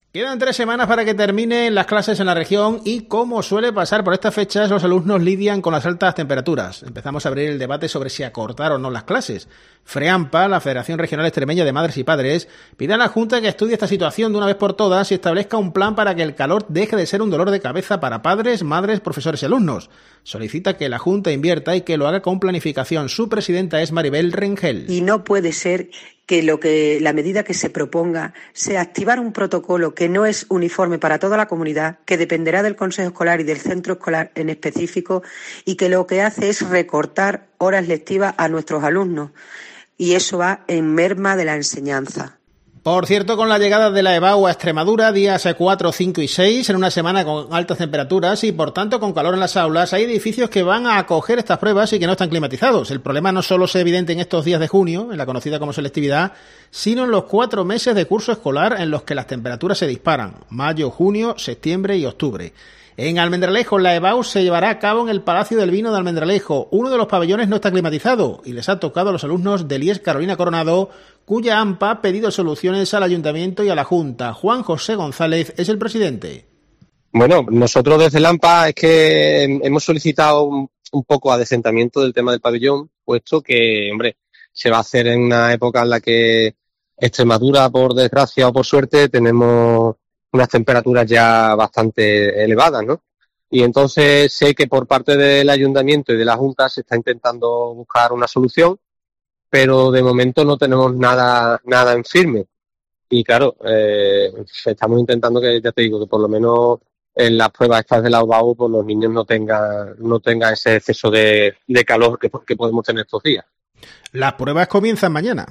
Quedan 3 semanas para que terminen las clases en la región y, como suele pasar por estas fechas, los alumnos lidian con las altas temperaturas. Empezamos a abrir el debate sobre si acortar o no las clases. FREAMPA, la Federación Regional Extremeña de Madres y Padres, pide a la Junta que estudie esta situación de una vez por todas y establezca un plan para que el calor deje de ser un dolor de cabeza para padres, madres, profesores y alumnos. Solicita que la Junta invierta y que lo haga con planificación. Su presidenta es Maribel Rengel. Y no puede ser que la medida que se proponga sea activar un protocolo que no es uniforme para toda la comunidad, que dependerá del consejo escolar y del centro escolar en específico, y que lo que hace es recortar horas lectivas a nuestros alumnos. Y eso va en merma de la enseñanza. Por cierto, con la llegada de la EBAU a Extremadura, días 4, 5 y 6, en una semana con altas temperaturas y por tanto con calor en las aulas, hay edificios que van a acoger estas pruebas y que no están climatizados. El problema no solo es evidente en estos días de junio, en la conocida como selectividad, sino en los 4 meses de curso escolar en los que las temperaturas se disparan: mayo, junio, septiembre y octubre. En Almendralejo, la EBAU se llevará a cabo en el Palacio del Vino de Almendralejo. Uno de los pabellones no está climatizado y les ha tocado a los alumnos del IES Carolina Coronado, cuya AMPA ha pedido soluciones al Ayuntamiento y a la Junta. Juan José González es el presidente. Bueno, nosotros desde el AMPA es que hemos solicitado un poco adecentamiento del tema del pabellón, puesto que, hombre, se va a hacer en una época en la que Extremadura, por desgracia o por suerte, tenemos unas temperaturas ya bastante elevadas, ¿no? Y entonces sé que por parte del Ayuntamiento y de la Junta se está intentando buscar una solución, pero de momento no tenemos nada en firme. Y claro, estamos intentando que, ya te digo, que por lo menos en las pruebas estas de la EBAU, pues los niños no tengan ese exceso de calor que podemos tener estos días. Las pruebas comienzan mañana.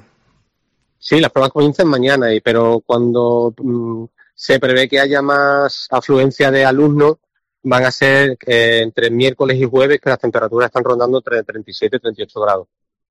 Sí, las pruebas comienzan mañana, pero cuando se prevé que haya más afluencia de alumnos, van a ser entre miércoles y jueves, que las temperaturas están rondando entre 37 y 38 grados.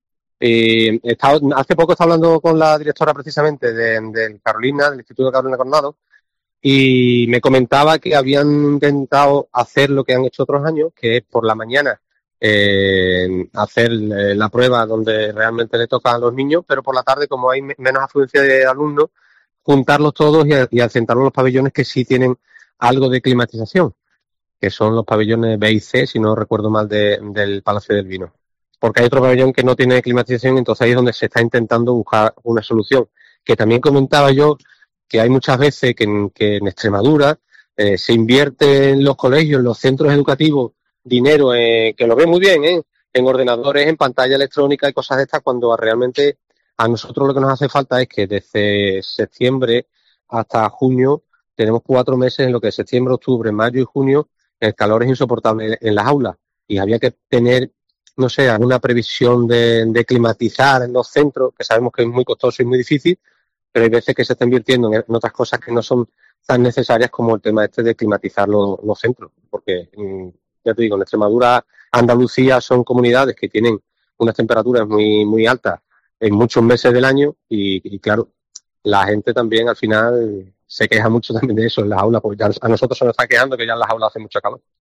Hace poco estaba hablando con la directora precisamente del Carolina, del Instituto Carolina Coronado, y me comentaba que habían intentado hacer lo que han hecho otros años, que es por la mañana hacer la prueba donde realmente le toca a los niños, pero por la tarde, como hay menos afluencia de alumnos, juntarlos todos y asentarlos en los pabellones que sí tienen algo de climatización, que son los pabellones B y C, si no recuerdo mal, del Palacio del Vino. Porque hay otro pabellón que no tiene climatización, entonces ahí es donde se está intentando buscar una solución. Que también comentaba yo que hay muchas veces que en Extremadura se invierte en los colegios, en los centros educativos, dinero, que lo ve muy bien, en ordenadores, en pantalla electrónica y cosas de estas, cuando realmente a nosotros lo que nos hace falta es que desde septiembre hasta junio tenemos 4 meses en lo que es septiembre, octubre, mayo y junio, el calor es insoportable en las aulas y había que tener, no sé, alguna previsión de climatizar en los centros, que sabemos que es muy costoso y muy difícil, pero hay veces que se está invirtiendo en otras cosas que no son tan necesarias como el tema de climatizar los centros, porque ya te digo, en Extremadura, Andalucía son comunidades que tienen unas temperaturas muy, muy altas en muchos meses del año y claro, la gente también al final se queja mucho también de eso en las aulas, porque ya a nosotros se nos está quejando que ya en las aulas hace mucho calor.